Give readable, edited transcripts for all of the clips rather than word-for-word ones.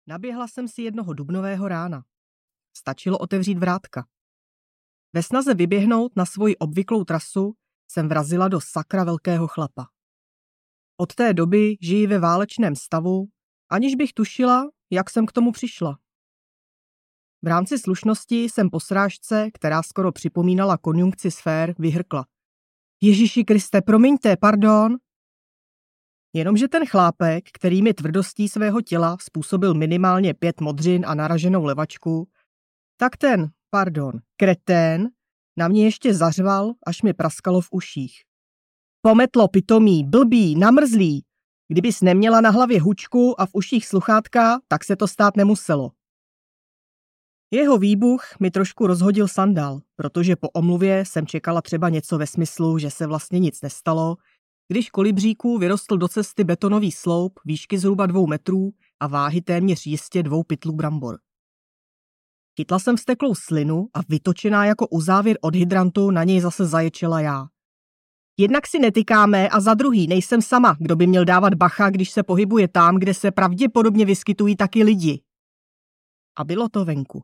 Naběhla jsem si jednoho dubnového rána. Stačilo otevřít vrátka. Ve snaze vyběhnout na svoji obvyklou trasu jsem vrazila do sakra velkého chlapa. Od té doby žiji ve válečném stavu, aniž bych tušila, jak jsem k tomu přišla. V rámci slušnosti jsem po srážce, která skoro připomínala konjunkci sfér, vyhrkla. Ježíši Kriste, promiňte, pardon. Jenomže ten chlápek, který mi tvrdostí svého těla způsobil minimálně 5 modřin a naraženou levačku, tak ten, kretén, na mě ještě zařval, až mi praskalo v uších. Pometlo, pitomý, blbý, namrzlý. Kdybys neměla na hlavě hučku a v uších sluchátka, tak se to stát nemuselo. Jeho výbuch mi trošku rozhodil sandál, protože po omluvě jsem čekala třeba něco ve smyslu, že se vlastně nic nestalo, když kolibříku vyrostl do cesty betonový sloup výšky zhruba 2 metrů a váhy téměř jistě 2 pytlů brambor. Chytla jsem vzteklou slinu a vytočená jako uzávěr od hydrantu na něj zase zaječela já. Jednak si netykáme a za druhý nejsem sama, kdo by měl dávat bacha, když se pohybuje tam, kde se pravděpodobně vyskytují taky lidi. A bylo to venku.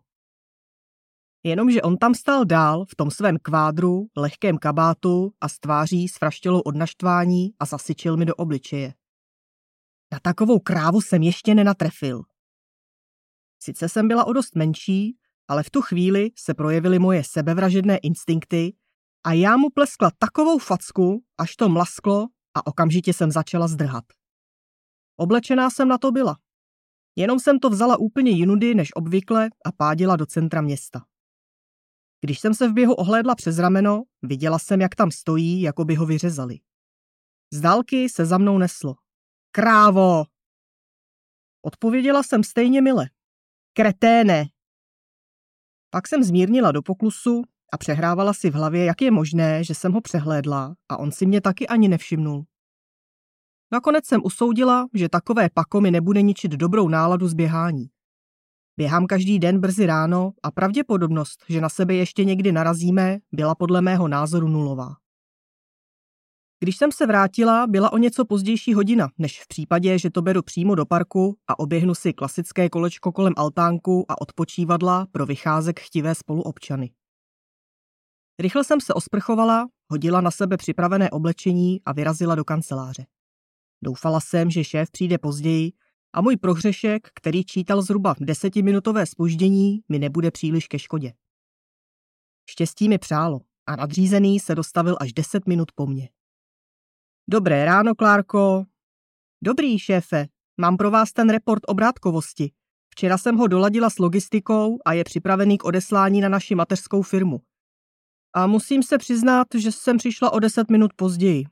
Jenomže on tam stál dál v tom svém kvádru, lehkém kabátu a s tváří sfraštělou od naštvání a zasyčil mi do obličeje. Na takovou krávu jsem ještě nenatrefil. Sice jsem byla o dost menší, ale v tu chvíli se projevily moje sebevražedné instinkty a já mu pleskla takovou facku, až to mlasklo a okamžitě jsem začala zdrhat. Oblečená jsem na to byla. Jenom jsem to vzala úplně jinudy než obvykle a pádila do centra města. Když jsem se v běhu ohlédla přes rameno, viděla jsem, jak tam stojí, jako by ho vyřezali. Z dálky se za mnou neslo. Krávo! Odpověděla jsem stejně mile. Kreténe! Pak jsem zmírnila do poklusu a přehrávala si v hlavě, jak je možné, že jsem ho přehlédla a on si mě taky ani nevšimnul. Nakonec jsem usoudila, že takové pako mi nebude ničit dobrou náladu z běhání. Běhám každý den brzy ráno a pravděpodobnost, že na sebe ještě někdy narazíme, byla podle mého názoru nulová. Když jsem se vrátila, byla o něco pozdější hodina, než v případě, že to beru přímo do parku a oběhnu si klasické kolečko kolem altánku a odpočívadla pro vycházek chtivé spoluobčany. Rychle jsem se osprchovala, hodila na sebe připravené oblečení a vyrazila do kanceláře. Doufala jsem, že šéf přijde později a můj prohřešek, který čítal zhruba 10minutové zpoždění, mi nebude příliš ke škodě. Štěstí mi přálo a nadřízený se dostavil až 10 minut po mně. Dobré ráno, Klárko. Dobrý, šéfe, mám pro vás ten report obrátkovosti. Včera jsem ho doladila s logistikou a je připravený k odeslání na naši mateřskou firmu. A musím se přiznat, že jsem přišla o 10 minut později.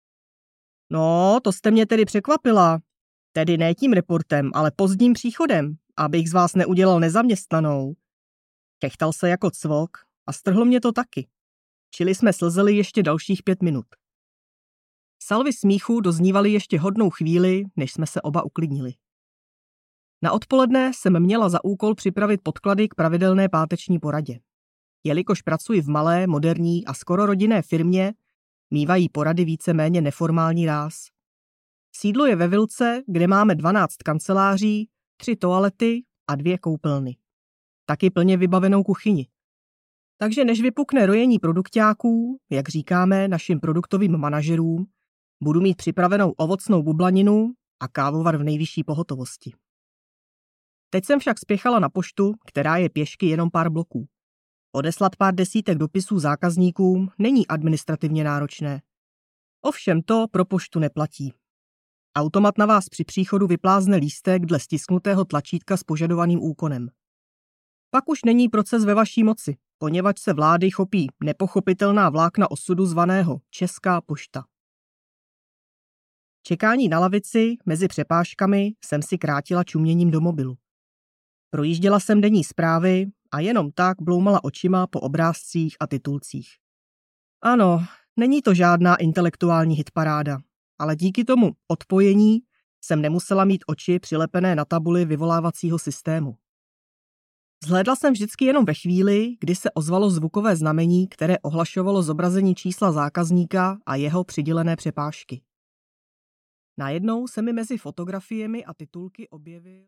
No, to jste mě tedy překvapila. Tedy ne tím reportem, ale pozdním příchodem, abych z vás neudělal nezaměstnanou. Chechtal se jako cvok a strhlo mě to taky. Čili jsme slzeli ještě dalších 5 minut. Salvy smíchu doznívaly ještě hodnou chvíli, než jsme se oba uklidnili. Na odpoledne jsem měla za úkol připravit podklady k pravidelné páteční poradě. Jelikož pracuji v malé, moderní a skoro rodinné firmě, mívají porady víceméně neformální ráz. Sídlo je ve Vilce, kde máme 12 kanceláří, 3 toalety a 2 koupelny. Taky plně vybavenou kuchyni. Takže než vypukne rojení produkťáků, jak říkáme našim produktovým manažerům, budu mít připravenou ovocnou bublaninu a kávovar v nejvyšší pohotovosti. Teď jsem však spěchala na poštu, která je pěšky jenom pár bloků. Odeslat pár desítek dopisů zákazníkům není administrativně náročné. Ovšem to pro poštu neplatí. Automat na vás při příchodu vyplázne lístek dle stisknutého tlačítka s požadovaným úkonem. Pak už není proces ve vaší moci, poněvadž se vlády chopí nepochopitelná vlákna osudu zvaného Česká pošta. Čekání na lavici mezi přepážkami jsem si krátila čuměním do mobilu. Projížděla jsem denní zprávy a jenom tak bloumala očima po obrázcích a titulcích. Ano, není to žádná intelektuální hitparáda, ale díky tomu odpojení jsem nemusela mít oči přilepené na tabuli vyvolávacího systému. Zhlédla jsem vždycky jenom ve chvíli, kdy se ozvalo zvukové znamení, které ohlašovalo zobrazení čísla zákazníka a jeho přidělené přepážky. Najednou se mi mezi fotografiemi a titulky objevil